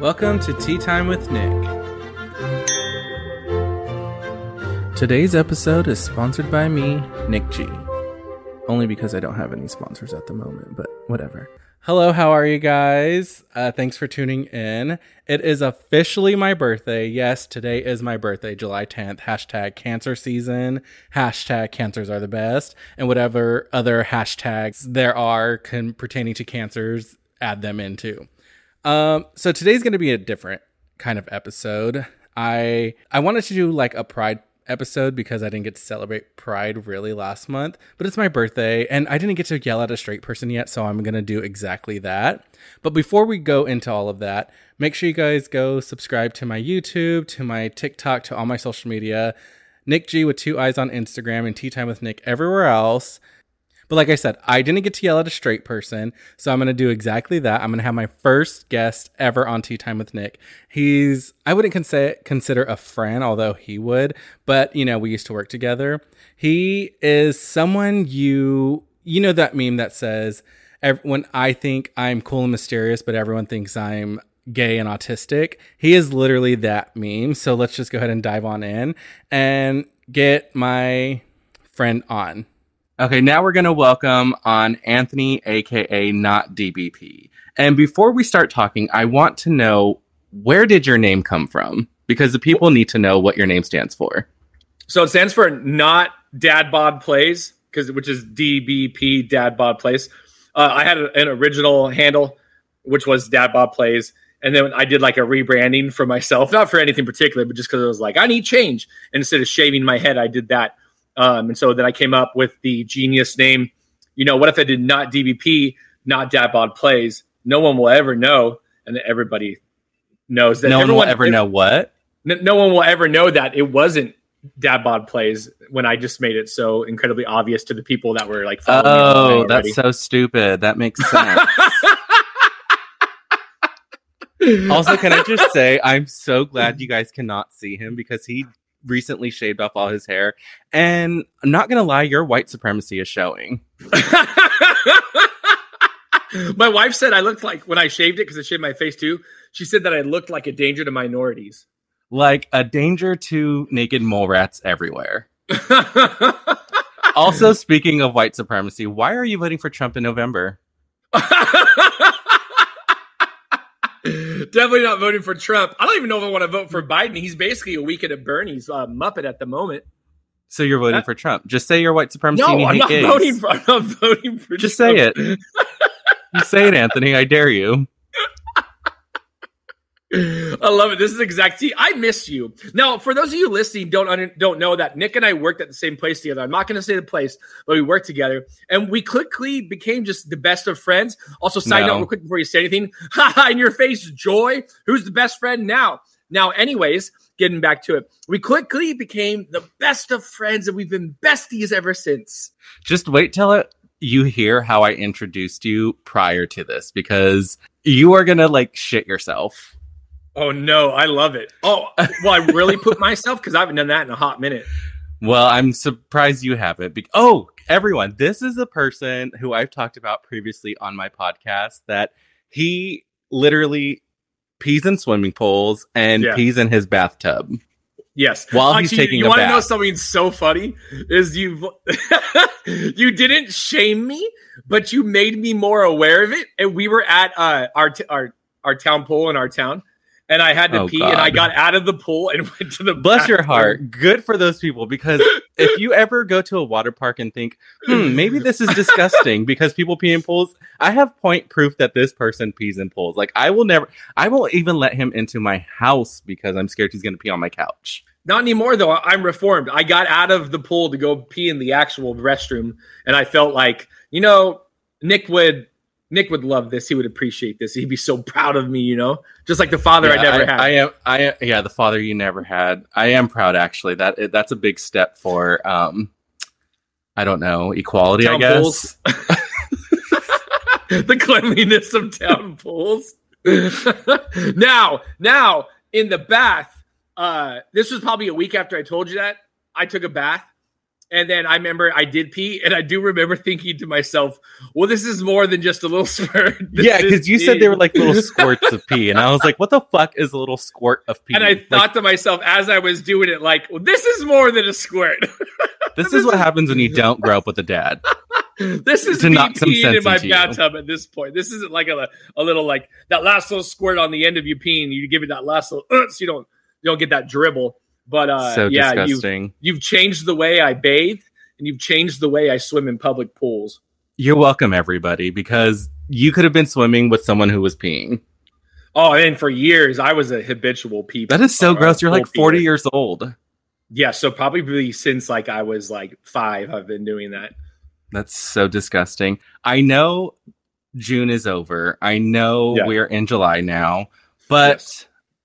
Welcome to Tea Time with Nick. Today's episode is sponsored by me, Nick G. Only because I don't have any sponsors at the moment, but whatever. Hello, how are you guys? Thanks for tuning in. It is officially my birthday. Yes, today is my birthday, July 10th. Hashtag cancer season. Hashtag cancers are the best. And whatever other hashtags there are pertaining to cancers, add them in too. So today's going to be a different kind of episode. I wanted to do like a Pride episode because I didn't get to celebrate Pride really last month, but it's my birthday and I didn't get to yell at a straight person yet, so I'm going to do exactly that. But before we go into all of that, make sure you guys go subscribe to my YouTube, to my TikTok, to all my social media. Nick G with 2 eyes on Instagram and Tea Time with Nick everywhere else. But like I said, I didn't get to yell at a straight person, so I'm going to do exactly that. I'm going to have my first guest ever on Tea Time with Nick. I wouldn't consider a friend, although he would, but, you know, we used to work together. He is someone you know that meme that says, when I think I'm cool and mysterious, but everyone thinks I'm gay and autistic. He is literally that meme, so let's just go ahead and dive on in and get my friend on. Okay, now we're going to welcome on Anthony, a.k.a. Not DBP. And before we start talking, I want to know, where did your name come from? Because the people need to know what your name stands for. So it stands for Not Dad Bod Plays, which is DBP, Dad Bod Plays. I had an original handle, which was Dad Bod Plays. And then I did like a rebranding for myself, not for anything particular, but just because I was like, I need change. And instead of shaving my head, I did that. And so then I came up with the genius name. You know, what if I did Not DBP, Not Dad Bod Plays? No one will ever know, and everybody knows that. No one will ever know what? No one will ever know that it wasn't Dad Bod Plays when I just made it so incredibly obvious to the people that were like, oh, that's so stupid. That makes sense. Also, can I just say, I'm so glad you guys cannot see him because he recently shaved off all his hair, and I'm not gonna lie, your white supremacy is showing. My wife said I looked like, when I shaved it, because I shaved my face too, she said that I looked like a danger to minorities. Like a danger to naked mole rats everywhere. Also, speaking of white supremacy, why are you voting for Trump in November? Definitely not voting for Trump. I don't even know if I want to vote for Biden. He's basically a weekend at Bernie's Muppet at the moment. So you're voting for Trump. Just say you're white supremacy. No, and you I'm hate not gays. I'm not voting for Just Trump. say it. You say it, Anthony. I dare you. I love it. This is exactly. I miss you. Now, for those of you listening, don't know that Nick and I worked at the same place together. I'm not going to say the place, but we worked together, and we quickly became just the best of friends. Also, side note, real quick before you say anything, in your face, Joy, who's the best friend now? Now, anyways, getting back to it, we quickly became the best of friends, and we've been besties ever since. Just wait till you hear how I introduced you prior to this, because you are gonna like shit yourself. Oh, no, I love it. Oh, well, I really put myself, because I haven't done that in a hot minute. Well, I'm surprised you haven't. Oh, everyone, this is a person who I've talked about previously on my podcast, that he literally pees in swimming pools and pees in his bathtub. Yes. While he's taking a bath. You want to know something so funny? Is you didn't shame me, but you made me more aware of it. And we were at our town pool in our town. And I had to pee, and I got out of the pool and went to the Bless your heart. Good for those people, because if you ever go to a water park and think, maybe this is disgusting because people pee in pools, I have point proof that this person pees in pools. Like, I won't even let him into my house because I'm scared he's going to pee on my couch. Not anymore, though. I'm reformed. I got out of the pool to go pee in the actual restroom, and I felt like, you know, Nick would love this. He would appreciate this. He'd be so proud of me, you know, just like the father I never had. I am the father you never had. I am proud, actually. That's a big step for, I don't know, equality, town, I guess. The cleanliness of town pools. Now, in the bath, this was probably a week after I told you that, I took a bath, And then I remember I did pee, and I do remember thinking to myself, well, this is more than just a little spurt. Yeah, because you said they were like little squirts of pee. And I was like, what the fuck is a little squirt of pee? And I thought to myself as I was doing it, like, well, this is more than a squirt. This is what happens when you don't grow up with a dad. This is me peeing in my bathtub at this point. This isn't like a little, like, that last little squirt on the end of you peeing. You give it that last little, so you don't get that dribble. But so disgusting. You've changed the way I bathe, and you've changed the way I swim in public pools. You're welcome, everybody, because you could have been swimming with someone who was peeing. Oh, and for years I was a habitual pee. That is so gross. You're like 40 years old. Yeah, so probably since like I was like 5, I've been doing that. That's so disgusting. I know June is over. I know we're in July now, but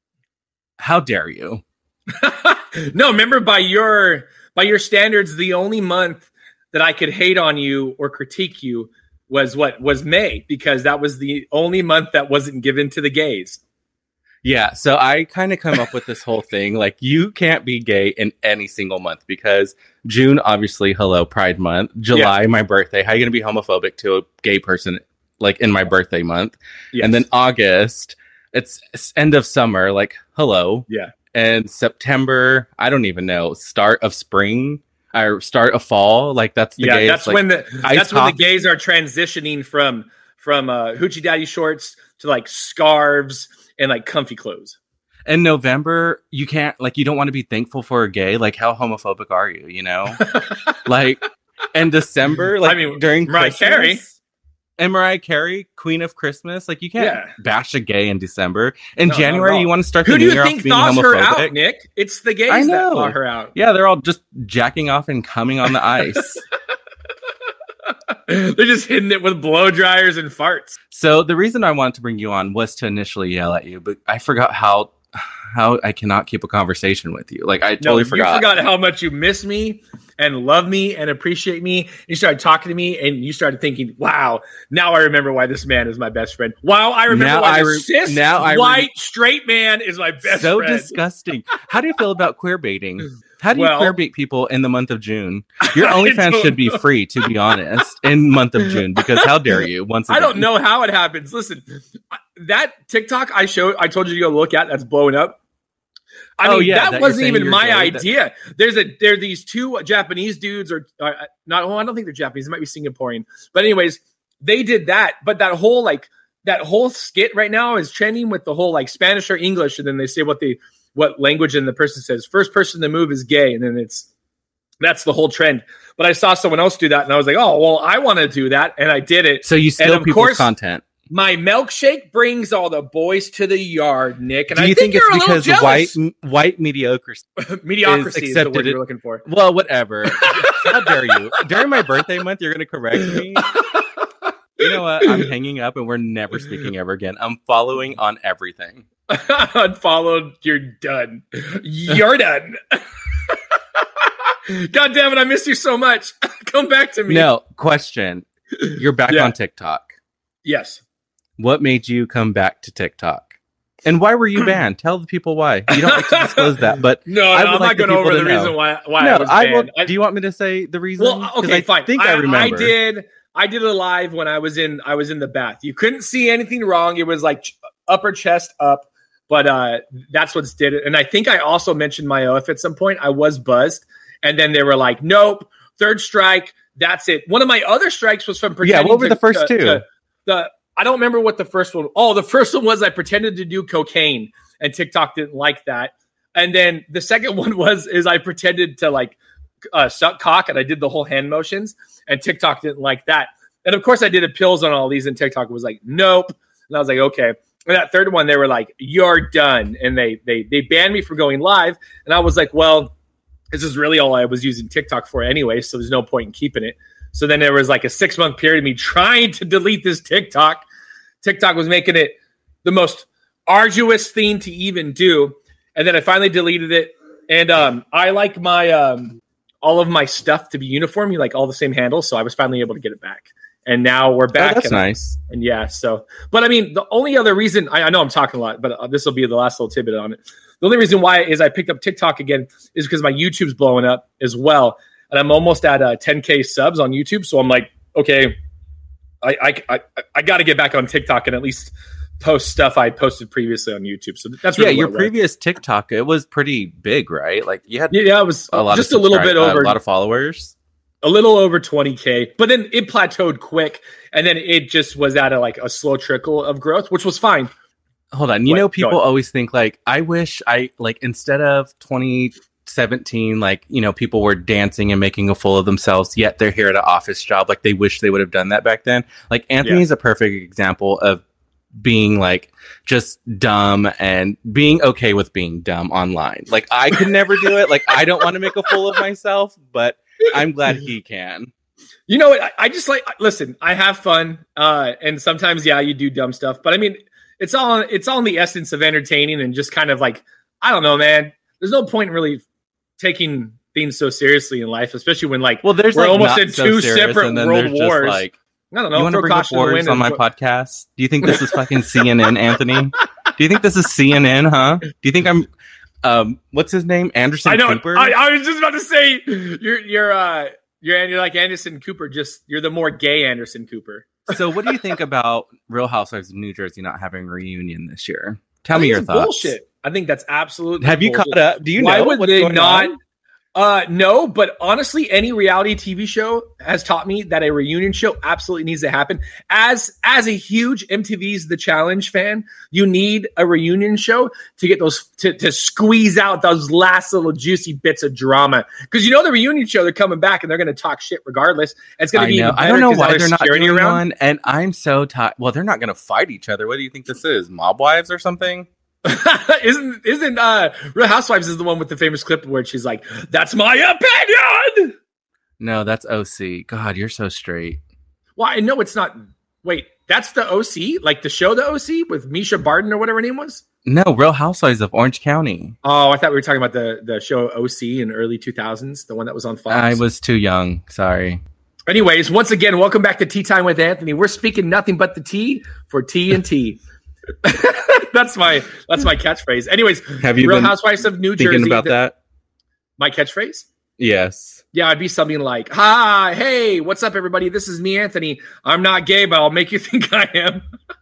how dare you? No, remember by your standards, the only month that I could hate on you or critique you was May, because that was the only month that wasn't given to the gays. Yeah, so I kind of come up with this whole thing, like, you can't be gay in any single month, because June, obviously, hello, Pride Month. July, my birthday. How are you going to be homophobic to a gay person, like, in my birthday month? Yes. And then August, it's end of summer, like, hello. Yeah. And September, I don't even know, start of spring or start of fall, like, that's the gays. That's like, when the gays are transitioning from hoochie daddy shorts to like scarves and like comfy clothes. In November, you can't, like, you don't want to be thankful for a gay. Like, how homophobic are you? You know, like, in December, like, I mean, during Mariah Carey. And Mariah Carey, Queen of Christmas, like, you can't bash a gay in December. In January, you want to start the new year off being homophobic. Who do you think thaws her out, Nick? It's the gays that thaw her out. Yeah, they're all just jacking off and coming on the ice. They're just hitting it with blow dryers and farts. So the reason I wanted to bring you on was to initially yell at you, but I forgot how I cannot keep a conversation with you. Like, I totally forgot. You forgot how much you miss me and love me and appreciate me. You started talking to me and you started thinking, wow, now I remember why this man is my best friend. Wow, I remember why this white straight man is my best friend. So disgusting. How do you feel about queer baiting? How do you queer bait people in the month of June? Your OnlyFans should be free, to be honest, in month of June, because how dare you? Once again. I don't know how it happens. Listen, that TikTok I told you to go look at, that's blowing up. That wasn't even my idea. There are these two Japanese dudes, or not. Oh, I don't think they're Japanese. They might be Singaporean. But anyways, they did that. But that whole skit right now is trending with the whole like Spanish or English, and then they say what language, and the person says first person to move is gay, and then that's the whole trend. But I saw someone else do that, and I was like, oh well, I want to do that, and I did it. So you steal people's content. My milkshake brings all the boys to the yard, Nick. And do you think it's because white mediocrity is the word you're looking for? Well, whatever. How dare you? During my birthday month, you're going to correct me? You know what? I'm hanging up, and we're never speaking ever again. I'm following on everything. Unfollowed. You're done. You're done. God damn it! I miss you so much. Come back to me. No question. You're back on TikTok. Yes. What made you come back to TikTok? And why were you banned? Tell the people why. You don't like to disclose that, but I'm not going over the reason why I was banned. Do you want me to say the reason? Well, okay, fine. I think I remember. I did a live when I was in the bath. You couldn't see anything wrong. It was like upper chest up, but that's what's did it. And I think I also mentioned my OF at some point. I was buzzed, and then they were like, "Nope, third strike. That's it." One of my other strikes was from pretending. Yeah, what were the first two? I don't remember what the first one. Oh, the first one was I pretended to do cocaine, and TikTok didn't like that. And then the second one is I pretended to like suck cock, and I did the whole hand motions, and TikTok didn't like that. And of course, I did pills on all these, and TikTok was like, nope. And I was like, okay. And that third one, they were like, you're done, and they banned me from going live. And I was like, well, this is really all I was using TikTok for anyway, so there's no point in keeping it. So then there was like a 6-month period of me trying to delete this TikTok. TikTok was making it the most arduous thing to even do. And then I finally deleted it. And I like my all of my stuff to be uniform. You like all the same handles. So I was finally able to get it back. And now we're back. Oh, that's nice. And yeah, so. But I mean, the only other reason, I know I'm talking a lot, but this will be the last little tidbit on it. The only reason why is I picked up TikTok again is because my YouTube's blowing up as well. and I'm almost at 10K subs on YouTube. So I'm like, okay, I got to get back on TikTok and at least post stuff I posted previously on YouTube. So that's really your previous TikTok, it was pretty big, right? Like you had it was a lot just of a little bit over a lot of followers, a little over 20K, but then it plateaued quick, and then it just was at a slow trickle of growth, which was fine. Hold on, people always think like, I wish I like instead of 2017, like people were dancing and making a fool of themselves, yet they're here at an office job. Like they wish they would have done that back then. Like Anthony is a perfect example of being like just dumb and being okay with being dumb online. Like I could never do it. Like I don't want to make a fool of myself, but I'm glad he can. You know what? I just listen, I have fun. And sometimes, you do dumb stuff, but I mean, it's all in the essence of entertaining and just kind of like, I don't know, man, there's no point in really taking things so seriously in life, especially when we're almost in two separate world wars. Like, I don't know. You want to bring up wars on my podcast? Do you think this is fucking CNN, Anthony? Do you think this is CNN, huh? Do you think I'm, what's his name? Anderson Cooper? I was just about to say, you're like Anderson Cooper, you're the more gay Anderson Cooper. So what do you think about Real Housewives of New Jersey not having a reunion this year? Tell me your thoughts. Bullshit. I think that's absolutely Have you bullshit. caught up? Do you Why know would what's they going not? on? No, but honestly, any reality TV show has taught me that a reunion show absolutely needs to happen. As a huge MTV's The Challenge fan, you need a reunion show to get those to squeeze out those last little juicy bits of drama. Because the reunion show, they're coming back and they're going to talk shit regardless. It's going to be. I don't know why they're not doing one, and I'm so tired. Well, they're not going to fight each other. What do you think this is? Mob Wives or something? Isn't Real Housewives is the one with the famous clip where she's like, "That's my opinion." No, that's OC. God, you're so straight. Well, I know it's not. Wait, that's the OC, like the show, the OC with Misha Barton or whatever her name was. No, Real Housewives of Orange County. Oh, I thought we were talking about the show OC in early 2000s, the one that was on Fox. I was too young. Sorry. Anyways, once again, welcome back to Tea Time with Anthony. We're speaking nothing but the tea for TNT. That's my catchphrase. Anyways, have you Real Housewives of New Jersey? Thinking about that? My catchphrase? Yes. Yeah, I'd be something like, "Hi, hey, what's up, everybody? This is me, Anthony. I'm not gay, but I'll make you think I am."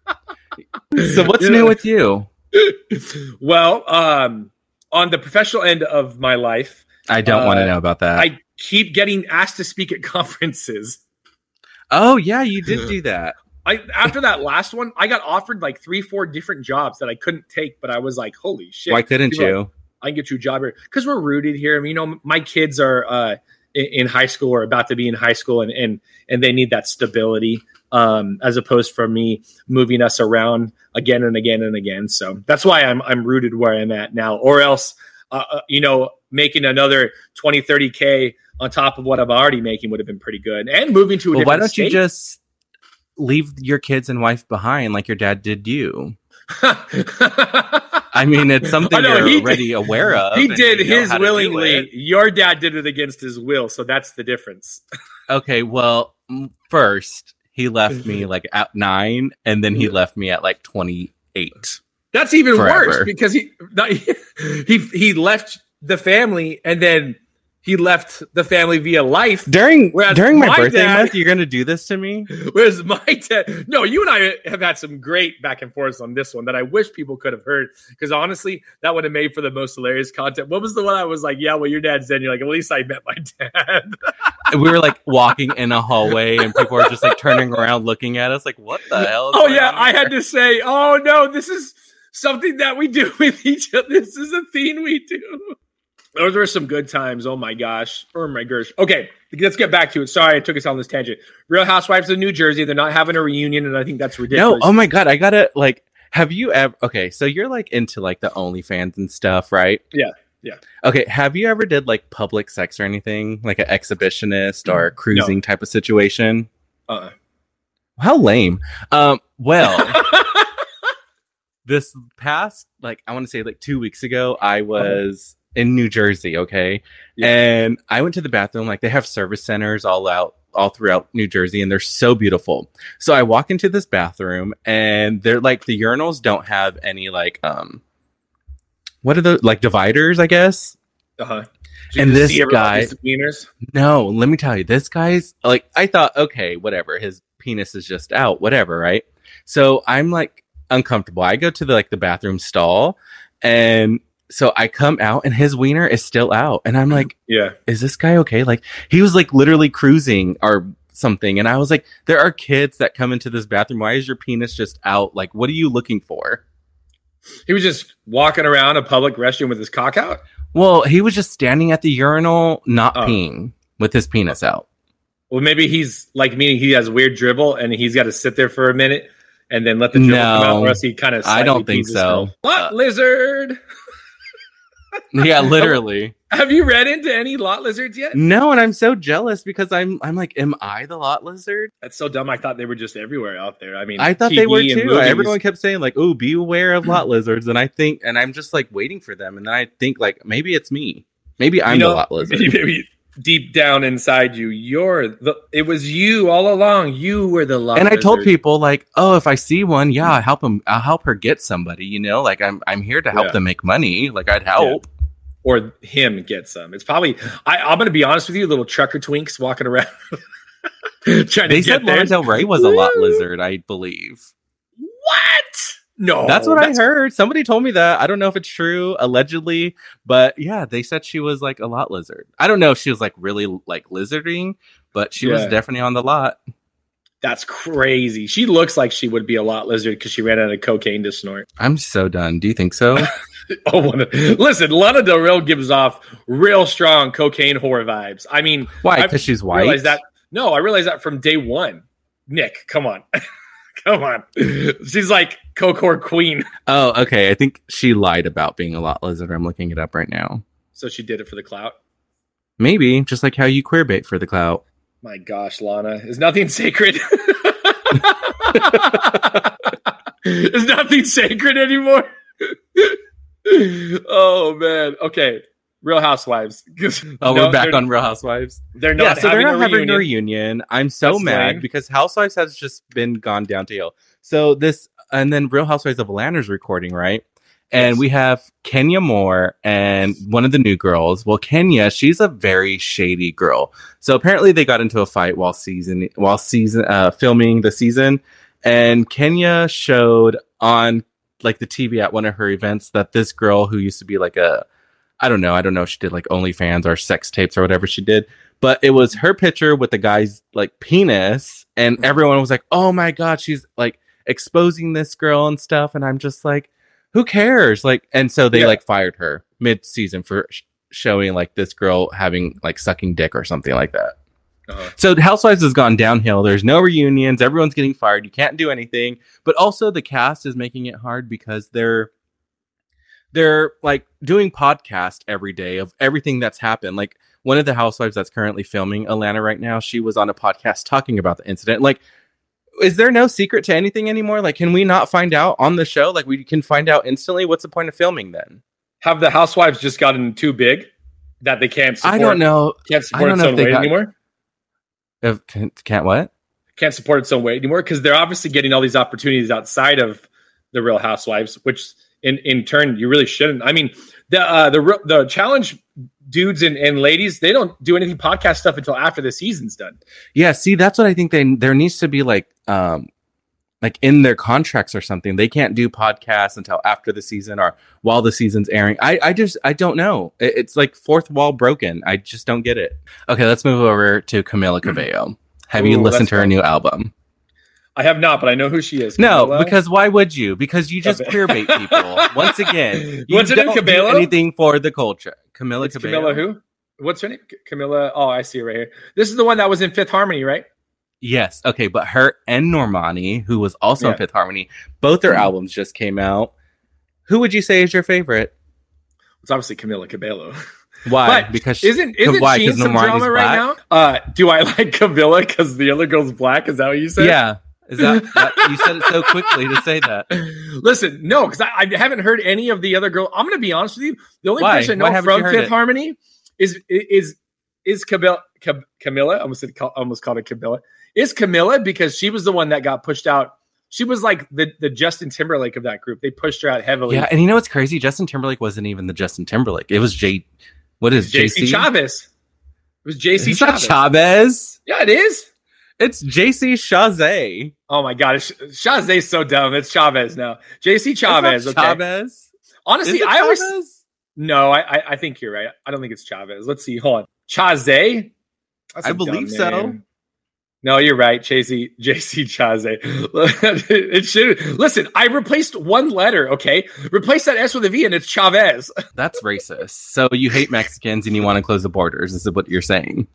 So what's new with you? Well, on the professional end of my life, I don't want to know about that. I keep getting asked to speak at conferences. Oh yeah, you did do that. After that last one, I got offered like 3-4 different jobs that I couldn't take, but I was like, holy shit. Why couldn't you? Like, I can get you a job here. Because we're rooted here. I mean, my kids are in high school or about to be in high school, and they need that stability as opposed from me moving us around again and again and again. So that's why I'm rooted where I'm at now. Or else, making another 20, 30K on top of what I'm already making would have been pretty good. And moving to a different why don't state. You just leave your kids and wife behind like your dad did you? I mean, it's something you're already aware of. He did his willingly. Your dad did it against his will, so that's the difference. Okay, well, first, he left me like at 9, and then he left me at like 28. That's even worse because he left the family, and then he left the family via life. During my birthday month, you're going to do this to me? Whereas my dad... No, you and I have had some great back and forths on this one that I wish people could have heard. Because honestly, that would have made for the most hilarious content. What was the one I was like, yeah, well, your dad's dead. And you're like, at least I met my dad. We were like walking in a hallway and people were just like turning around looking at us like, what the hell? Oh, yeah. I had to say, oh, no, this is something that we do with each other. This is a thing we do. Those were some good times. Oh my gosh. Oh my gosh. Okay, let's get back to it. Sorry, I took us on this tangent. Real Housewives of New Jersey. They're not having a reunion, and I think that's ridiculous. No, oh my God. I gotta have you ever? Okay, so you're like into like the OnlyFans and stuff, right? Yeah. Okay, have you ever did like public sex or anything, like an exhibitionist or a cruising type of situation? How lame. Well. This past, I want to say 2 weeks ago, I was in New Jersey, okay? Yeah. And I went to the bathroom. They have service centers all throughout New Jersey, and they're so beautiful. So I walk into this bathroom, and they're the urinals don't have any what are the dividers, I guess? And this guy, wieners? No, let me tell you, this guy's like, I thought, okay, whatever, his penis is just out, whatever, right? So I'm like uncomfortable. I go to the bathroom stall, and so I come out, and his wiener is still out, and I'm like, yeah, is this guy okay? Like, he was like literally cruising or something, and I was like, there are kids that come into this bathroom. Why is your penis just out? Like, what are you looking for? He was just walking around a public restroom with his cock out. Well, he was just standing at the urinal, not peeing, with his penis out. Well, maybe he's like me. He has weird dribble, and he's got to sit there for a minute and then let the dribble come out, or else he kind of. I don't think so. Lot lizard. Yeah, literally. Have you read into any lot lizards yet? No, and I'm so jealous because I'm like, am I the lot lizard? That's so dumb. I thought they were just everywhere out there. I mean, I thought they were too. Everyone kept saying like, "Oh, be aware of lot lizards," and I'm just like waiting for them, and then I think like maybe it's me. Maybe I'm the lot lizard. Maybe deep down inside you, it was you all along. You were the lot. And lizard. I told people like, oh, if I see one, yeah, I'll help her get somebody. You know, like I'm here to help them make money. Like I'd help. Yeah. Or him get some. It's probably. I'm going to be honest with you. Little trucker twinks walking around. They said Lana Del Rey was a lot lizard, I believe. What? No, that's what I heard. Somebody told me that. I don't know if it's true, allegedly, but yeah, they said she was like a lot lizard. I don't know if she was like really like lizarding, but she was definitely on the lot. That's crazy. She looks like she would be a lot lizard because she ran out of cocaine to snort. I'm so done. Do you think so? Listen, Lana Del Rey gives off real strong cocaine whore vibes. I mean, why? Because she's white. I realized that from day one. Nick, come on. Come on. She's like coke whore queen. Oh, okay. I think she lied about being a lot lizard. I'm looking it up right now. So she did it for the clout? Maybe, just like how you queerbait for the clout. My gosh, Lana. Is nothing sacred? Is nothing sacred anymore? Oh, man. Okay. Real Housewives. We're back on Real Housewives. They're not having a reunion. I'm so mad because Housewives has just been gone down to hill. So and then Real Housewives of Atlanta's recording, right? And we have Kenya Moore and one of the new girls. Well, Kenya, she's a very shady girl. So apparently they got into a fight while filming the season. And Kenya showed on like the TV at one of her events that this girl who used to be like I don't know if she did like OnlyFans or sex tapes or whatever she did, but it was her picture with the guy's like penis, and everyone was like, oh my God, she's like exposing this girl and stuff. And I'm just like, who cares? Like, and so they like fired her mid-season for showing like this girl having like sucking dick or something like that. Uh-huh. So Housewives has gone downhill. There's no reunions. Everyone's getting fired. You can't do anything. But also the cast is making it hard because they're like doing podcast every day of everything that's happened. Like one of the housewives that's currently filming Atlanta right now, she was on a podcast talking about the incident. Like, is there no secret to anything anymore? Like, can we not find out on the show? Like, we can find out instantly. What's the point of filming then? Have the housewives just gotten too big that they can't support? I don't know. Can't support its own weight anymore? Can't what? Can't support its own weight anymore because they're obviously getting all these opportunities outside of the Real Housewives, which in turn you really shouldn't. I mean, the challenge dudes and ladies, they don't do anything podcast stuff until after the season's done. Yeah, see, that's what I think. There needs to be like in their contracts or something. They can't do podcasts until after the season or while the season's airing. I don't know. It's like fourth wall broken. I just don't get it. Okay, let's move over to Camila Cabello. Have you listened to her new album? I have not, but I know who she is. Camila? No, because why would you? Because you just queerbait people. Once again, you don't do anything for the culture. Camila Cabello. Camila who? What's her name? Camila. Oh, I see it right here. This is the one that was in Fifth Harmony, right? Yes. Okay, but her and Normani, who was also in Fifth Harmony, both their albums just came out. Who would you say is your favorite? It's obviously Camila Cabello. Why? But because isn't she in some drama right now? Do I like Camila because the other girl's black? Is that what you said? Yeah. Is that you said it so quickly to say that? Listen, no, because I haven't heard any of the other girls. I'm going to be honest with you. The only person I know from Fifth Harmony is Camila. I almost called it Camila. Is Camila because she was the one that got pushed out. She was like the Justin Timberlake of that group. They pushed her out heavily. Yeah, and you know what's crazy? Justin Timberlake wasn't even the Justin Timberlake. It was What is JC Chavez? It was JC It's Chavez. not Chavez. Yeah, it is. It's JC Chazé. Oh my God, Chavez so dumb. It's Chavez now. JC Chavez. It's not Okay. Chavez. Honestly, Is it I always Chavez? no. I think you're right. I don't think it's Chavez. Let's see. Hold on. Chazé. That's a I believe dumb so. name. No, you're right. JC Chazé. It should listen. I replaced one letter. Okay, replace that S with a V, and it's Chavez. That's racist. So you hate Mexicans and you want to close the borders. Is what you're saying?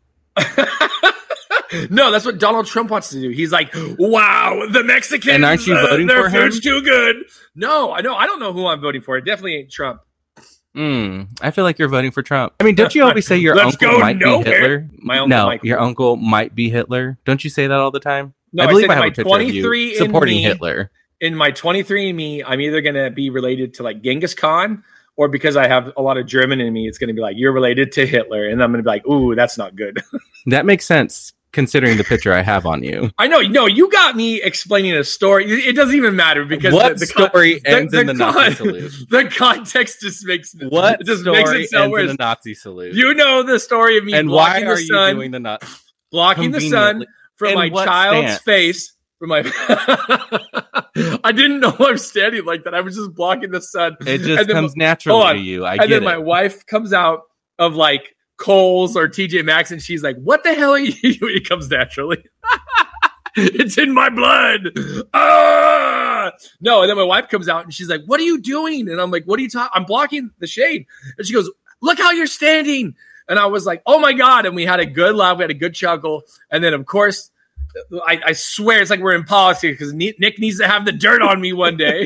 No, that's what Donald Trump wants to do. He's like, wow, the Mexicans. And aren't you voting their for him? food's too good. No, I know. I don't know who I'm voting for. It definitely ain't Trump. I feel like you're voting for Trump. I mean, don't you always say your Let's uncle go might nowhere. be Hitler? My uncle no, Michael. your uncle might be Hitler. Don't you say that all the time? No, I believe said I have my a picture of 23 you supporting in me, Hitler. In my 23andMe, I'm either going to be related to like Genghis Khan, or because I have a lot of German in me, it's going to be like, you're related to Hitler. And I'm going to be like, ooh, that's not good. That makes sense considering the picture I have on you. I know. No, you got me explaining a story. It doesn't even matter because What story ends in the Nazi salute? The context just makes What it just story makes it ends so in weird. the Nazi salute? You know the story of me And why blocking are the you sun, doing the Nazi? blocking the sun from In my what child's stance? face. From my, I didn't know I'm standing like that. I was just blocking the sun. It just And then comes hold naturally on. to you. I And get then it. my wife comes out of like Kohl's or TJ Maxx, and she's like, "What the hell are you?" It comes naturally. It's in my blood. Ah! No, and then my wife comes out and she's like, "What are you doing?" And I'm like, "What are you talking? I'm blocking the shade." And she goes, "Look how you're standing." And I was like, "Oh my God!" And we had a good laugh, we had a good chuckle, and then of course, I swear it's like we're in politics because Nick needs to have the dirt on me one day.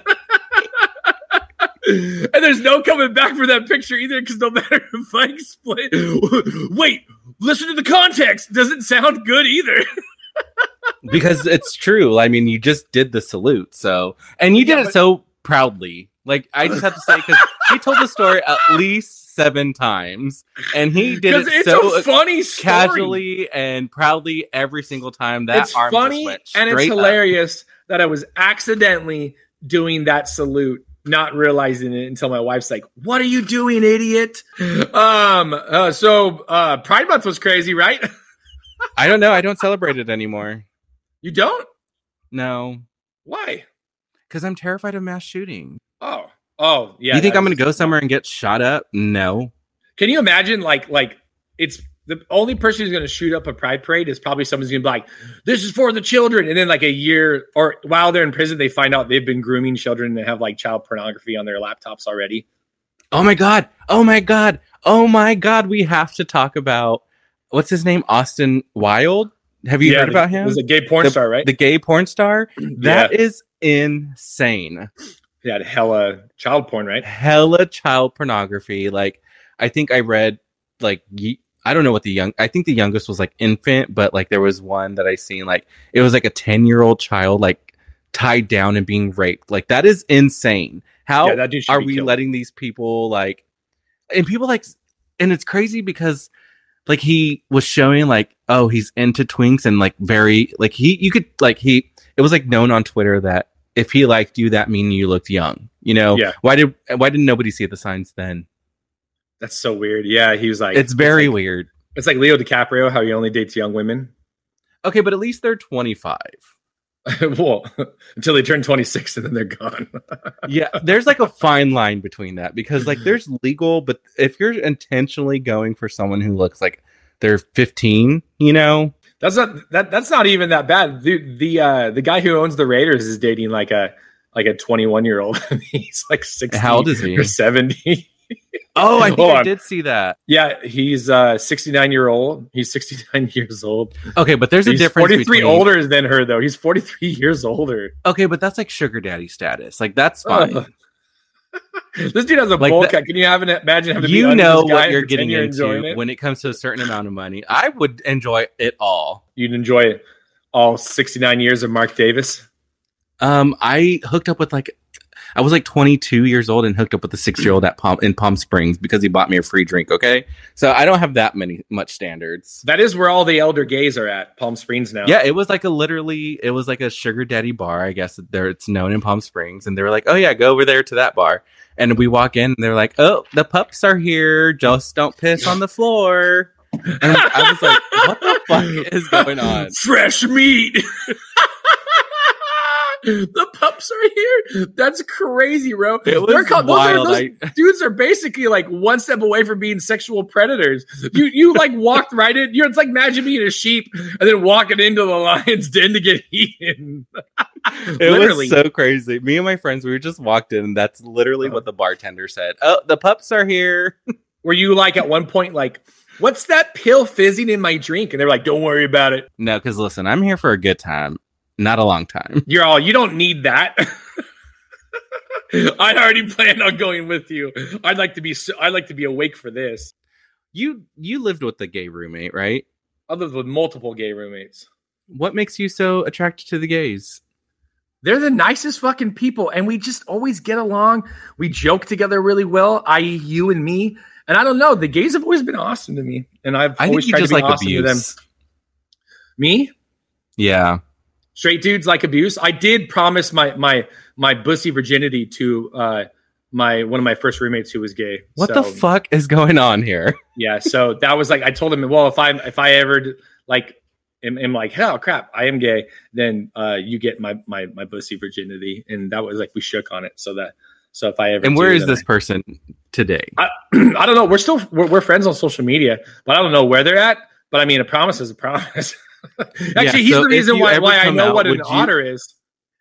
And there's no coming back for that picture either, because no matter if I explain, wait, listen to the context. Doesn't sound good either. Because it's true. I mean, you just did the salute, so and you did it so proudly. Like I just have to say, because he told the story at least 7 times, and he did it it's so a funny story. casually and proudly every single time. That It's arm funny just went and it's straight up. hilarious that I was accidentally doing that salute, not realizing it until my wife's like, "What are you doing, idiot?" So Pride Month was crazy, right? I don't know. I don't celebrate it anymore. You don't? No, Why? because I'm terrified of mass shooting. Oh, yeah. You think that I'm going to was- go somewhere and get shot up? No. Can you imagine, like it's the only person who's going to shoot up a pride parade is probably someone's going to be like, "This is for the children," and then like a year or while they're in prison, they find out they've been grooming children and have like child pornography on their laptops already. Oh my god. Oh my god. Oh my god. We have to talk about what's his name? Austin Wilde. Have you heard about him? He was a gay porn star, right? The gay porn star? That is insane. He had hella child porn, right? Hella child pornography. Like, I think I read, like, I don't know what I think the youngest was like infant, but like there was one that I seen, like, it was like a 10-year-old child, like, tied down and being raped. Like, that is insane. How that dude should are be we killed. letting these people, like, and people, like, and it's crazy because, like, he was showing, like, oh, he's into twinks and, like, very, like, it was, like, known on Twitter that if he liked you, that mean you looked young, you know? Yeah. Why didn't nobody see the signs then? That's so weird. Yeah, he was like, It's very weird. It's like Leo DiCaprio, how he only dates young women. Okay, but at least they're 25. Well, until they turn 26 and then they're gone. Yeah, there's like a fine line between that because like there's legal, but if you're intentionally going for someone who looks like they're 15, you know, That's not even that bad. The guy who owns the Raiders is dating like a 21-year-old. He's like 60. How old is he? Or 70. Oh, I think Hold I on. did see that. Yeah, he's 69-year-old. He's 69 years old. Okay, but there's a He's difference 43 between older than her though. He's 43 years older. Okay, but that's like sugar daddy status. Like that's fine. Ugh. This dude has a Like bowl that- cut. Can you imagine having to be You under know this guy what you're and getting pretend enjoying into it? when it comes to a certain amount of money. I would enjoy it all. You'd enjoy it all 69 years of Mark Davis. I hooked up with I was like 22 years old and hooked up with a 6-year-old in Palm Springs because he bought me a free drink. Okay, so I don't have that much standards. That is where all the elder gays are at, Palm Springs now. Yeah, it was like a sugar daddy bar. I guess it's known in Palm Springs, and they were like, "Oh yeah, go over there to that bar." And we walk in, and they're like, "Oh, the pups are here. Just don't piss on the floor." And I was like, "What the fuck is going on?" Fresh meat. The pups are here. That's crazy, bro. It was wild. Those dudes are basically like one step away from being sexual predators. You like walked right in. It's like imagine being a sheep and then walking into the lion's den to get eaten. It was so crazy. Me and my friends, we just walked in, and that's literally what the bartender said. "Oh, the pups are here." Were you like at one point like, "What's that pill fizzing in my drink?" And they're like, "Don't worry about it." No, because listen, I'm here for a good time. Not a long time. You don't need that. I'd already planned on going with you. I'd like to be awake for this. You lived with a gay roommate, right? I lived with multiple gay roommates. What makes you so attracted to the gays? They're the nicest fucking people, and we just always get along. We joke together really well, i.e. you and me. And I don't know, the gays have always been awesome to me, and I've always tried to be awesome to them. Me? Yeah. Straight dudes like abuse. I did promise my bussy virginity to one of my first roommates who was gay. What the fuck is going on here? Yeah, so that was like I told him, well, if I ever like am like, hell crap, I am gay, then you get my bussy virginity, and that was like we shook on it. So if I ever and where is this person today? I don't know. We're friends on social media, but I don't know where they're at. But I mean, a promise is a promise. Actually, he's the reason why I know what an otter is.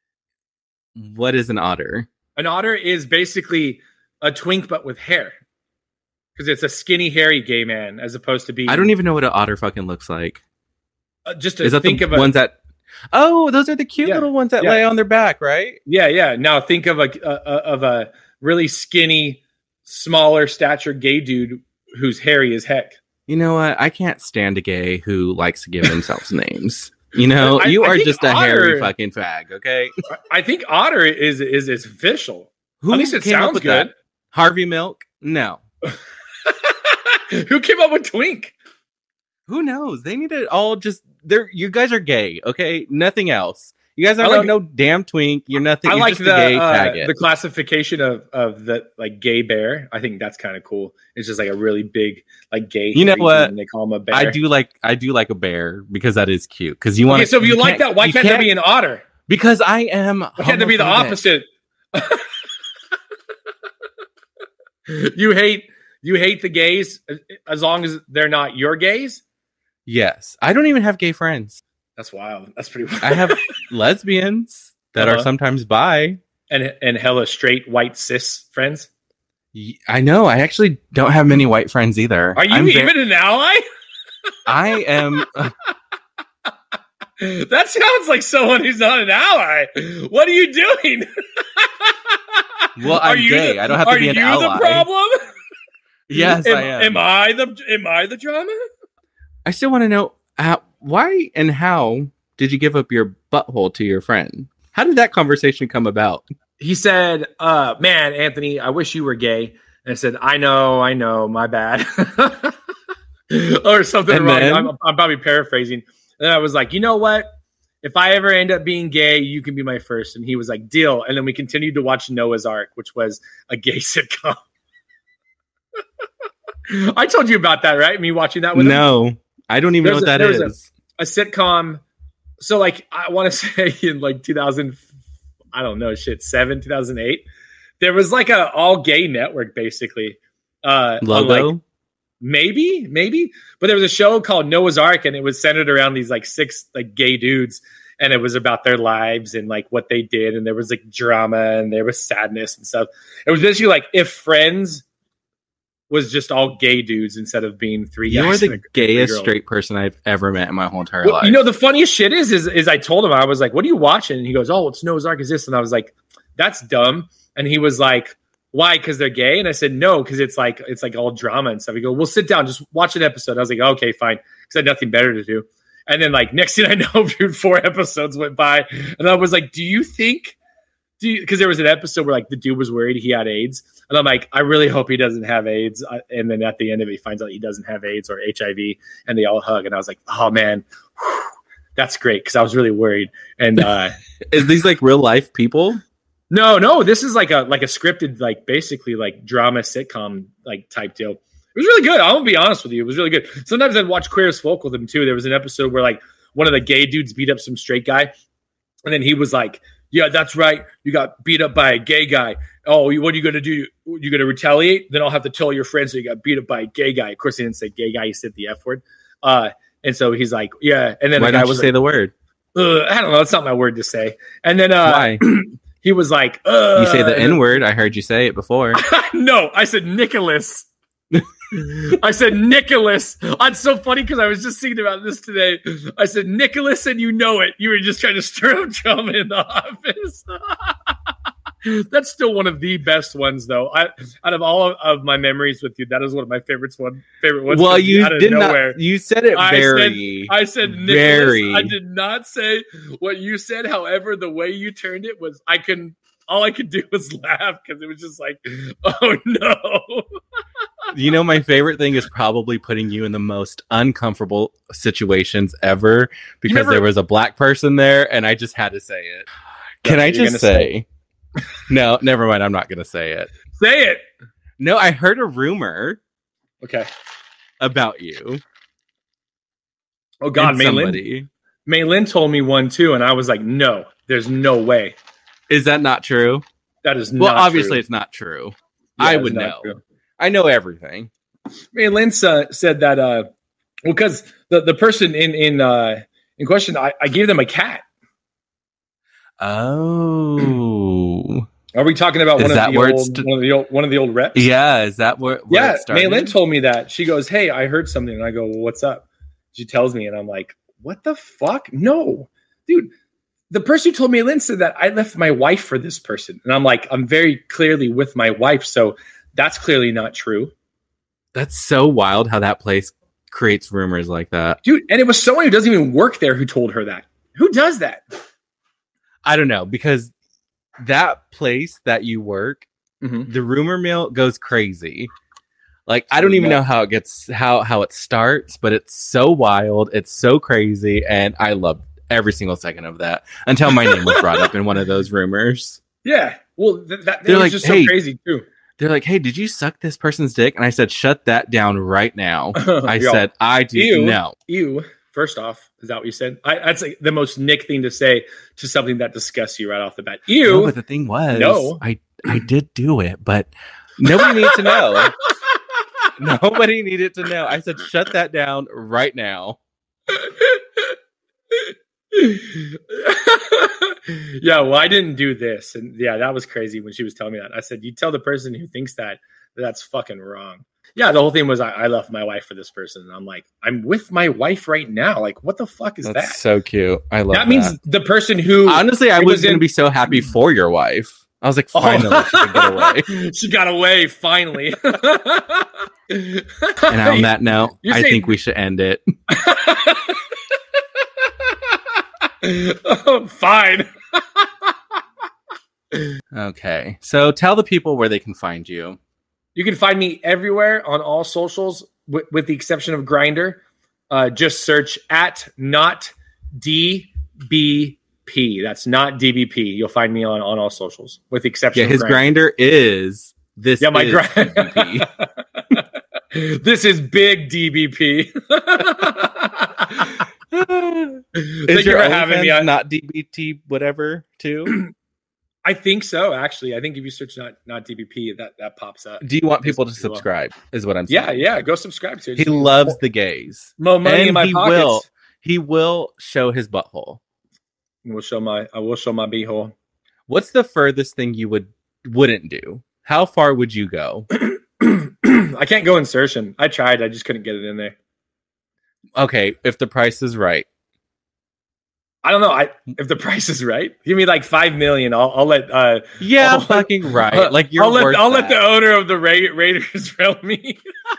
What is an otter? An otter is basically a twink, but with hair. Because it's a skinny, hairy gay man, as opposed to being... I don't even know what an otter fucking looks like. Just to think of ones that... Oh, those are the cute little ones that lay on their back, right? Yeah. Now think of a really skinny, smaller stature gay dude who's hairy as heck. You know what? I can't stand a gay who likes to give themselves names. You know, you are just a hairy fucking fag, okay? I think otter is official. At least it sounds good. That? Harvey Milk? No. Who came up with twink? Who knows? They need to all just... You guys are gay, okay? Nothing else. You guys are no damn twink. You're nothing. You're just a gay faggot. The classification of the like gay bear. I think that's kind of cool. It's just like a really big like gay. You know what? And they call him a bear. I do like a bear because that is cute. Because you want. Okay, so if you like that, why can't there be an otter? Because I am. Why can't there be the opposite? You hate the gays as long as they're not your gays. Yes, I don't even have gay friends. That's wild. That's pretty wild. I have lesbians that are sometimes bi. And hella straight white cis friends. I know. I actually don't have many white friends either. Are you even an ally? I am. That sounds like someone who's not an ally. What are you doing? Well, I'm gay. I don't have to be an ally. Are you the problem? Yes, I am. Am I the drama? I still want to know why and how did you give up your butthole to your friend? How did that conversation come about? He said, man, Anthony, I wish you were gay. And I said, I know, my bad. Or something wrong. I'm probably paraphrasing. And then I was like, you know what? If I ever end up being gay, you can be my first. And he was like, deal. And then we continued to watch Noah's Ark, which was a gay sitcom. I told you about that, right? Me watching that with him? No, I don't even know what that is. A sitcom. So like, I want to say in like 2000, I don't know, 2008, there was like a all gay network basically. Logo? Like, maybe. But there was a show called Noah's Ark and it was centered around these like 6 like gay dudes. And it was about their lives and like what they did. And there was like drama and there was sadness and stuff. It was basically like if Friends was just all gay dudes instead of being 3 guys. You're the gayest straight person I've ever met in my whole entire life. You know, the funniest shit is I told him, I was like, what are you watching? And he goes, oh, it's Noah's Ark is this. And I was like, that's dumb. And he was like, why? Because they're gay? And I said, no, because it's like all drama and stuff. He goes, well, sit down, just watch an episode. I was like, okay, fine. Because I had nothing better to do. And then like next thing I know, dude, 4 episodes went by. And I was like, do you think because there was an episode where like the dude was worried he had AIDS, and I'm like, I really hope he doesn't have AIDS. And then at the end of it, he finds out he doesn't have AIDS or HIV, and they all hug, and I was like, oh man, whew, that's great, because I was really worried. And is these like real life people? No, this is like a scripted, like basically like drama sitcom like type deal. It was really good. I'm gonna be honest with you, it was really good. Sometimes I'd watch Queer as Folk with them too. There was an episode where like one of the gay dudes beat up some straight guy, and then he was like, yeah, that's right, you got beat up by a gay guy. Oh, what are you gonna do? You gonna retaliate? Then I'll have to tell your friends that you got beat up by a gay guy. Of course, he didn't say gay guy, he said the F word. And so he's like, yeah. And then why the guy don't you was say like, the word? I don't know, it's not my word to say. And then why? He was like, you say the N word. I heard you say it before. No, I said Nicholas. I said Nicholas. It's so funny because I was just thinking about this today. I said Nicholas, and you know it. You were just trying to stir up drama in the office. That's still one of the best ones, though. Out of all of my memories with you, that is one of my favorite ones. Well, you did not. You said it very. I said Nicholas. Very. I did not say what you said. However, the way you turned it was, all I could do was laugh because it was just like, oh no. You know, my favorite thing is probably putting you in the most uncomfortable situations ever because there was a black person there and I just had to say it. Can I just say? No, never mind. I'm not going to say it. Say it. No, I heard a rumor. Okay. About you. Oh God, Maylin told me one too, and I was like, no, there's no way. Is that not true? That is not true. Well, obviously true. It's not true. Yeah, I would know. True. I know everything. Maylin said that because the person in question, I gave them a cat. Oh. Are we talking about one of the old reps? Yeah, is that where yeah, Maylin told me that. She goes, hey, I heard something. And I go, well, what's up? She tells me, and I'm like, what the fuck? No. Dude, the person who told Maylin said that I left my wife for this person. And I'm like, I'm very clearly with my wife, so that's clearly not true. That's so wild how that place creates rumors like that. Dude, and it was someone who doesn't even work there who told her that. Who does that? I don't know, because that place that you work, the rumor mill goes crazy. Like, I don't even know how it gets, how it starts, but it's so wild. It's so crazy. And I love every single second of that until my name was brought up in one of those rumors. Yeah. Well, that was like, just so crazy too. They're like, hey, did you suck this person's dick? And I said, shut that down right now. I said, I do. No. You. First off, is that what you said? That's like the most Nick thing to say to something that disgusts you right off the bat. No, but the thing was, I did do it, but nobody needs to know. Nobody needed to know. I said, shut that down right now. Yeah, well, I didn't do this. And yeah, that was crazy when she was telling me that. I said, you tell the person who thinks that's fucking wrong. Yeah, the whole thing was I left my wife for this person. And I'm like, I'm with my wife right now. Like, what the fuck is that? That's so cute. I love that. That means the person who... Honestly, I was going to be so happy for your wife. I was like, finally, she could get away. She got away, finally. And on that note, I think we should end it. Oh, fine. Okay. So tell the people where they can find you. You can find me everywhere on all socials, with the exception of Grindr. Just search at not DBP. That's not DBP. You'll find me on all socials, with the exception of his Grindr is this. Yeah, my Grindr. This is big DBP. Is your having me on not DBT whatever too? I think so, actually. I think if you search not DBP, that pops up. Do you want people to subscribe? Is what I'm saying. Yeah. Go subscribe to it. He loves the gays. More money in my pockets. He will show his butthole. I will show my beehole. What's the furthest thing you wouldn't do? How far would you go? I can't go insertion. I tried. I just couldn't get it in there. Okay, if the price is right. I don't know. If the price is right, give me like $5 million. I'll let. Fucking right. Like you're. I'll let the owner of the Raiders throw me.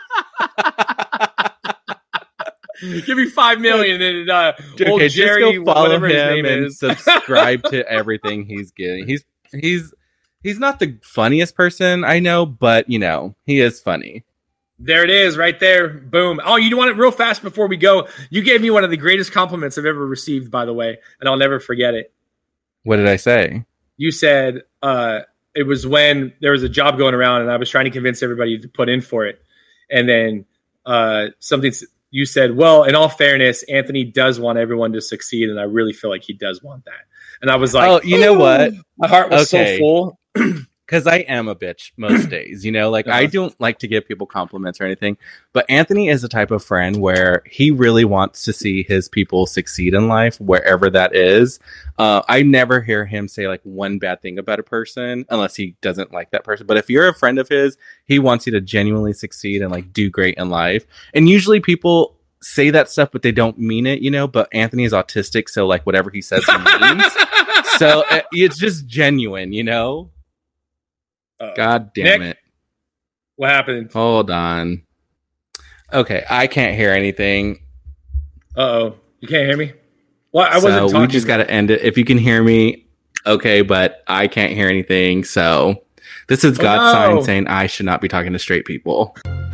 Give me $5 million and Dude, old Jerry, just go follow whatever his him name and is, subscribe to everything he's getting. He's not the funniest person I know, but you know, he is funny. There it is, right there. Boom. Oh, you want it real fast before we go? You gave me one of the greatest compliments I've ever received, by the way, and I'll never forget it. What did I say? You said it was when there was a job going around, and I was trying to convince everybody to put in for it, and then you said, "Well, in all fairness, Anthony does want everyone to succeed, and I really feel like he does want that." And I was like, "Oh, you know what? My heart was so full." Because I am a bitch most days, you know, like I don't like to give people compliments or anything, but Anthony is the type of friend where he really wants to see his people succeed in life, wherever that is. I never hear him say like one bad thing about a person unless he doesn't like that person. But if you're a friend of his, he wants you to genuinely succeed and like do great in life. And usually people say that stuff, but they don't mean it, you know, but Anthony is autistic. So like whatever he says, he means. So it's just genuine, you know? God damn Nick, it. What happened? Hold on. Okay, I can't hear anything. Uh-oh. You can't hear me? Well, I wasn't talking. We just got to end it. If you can hear me, okay, but I can't hear anything. So this is God's sign saying I should not be talking to straight people.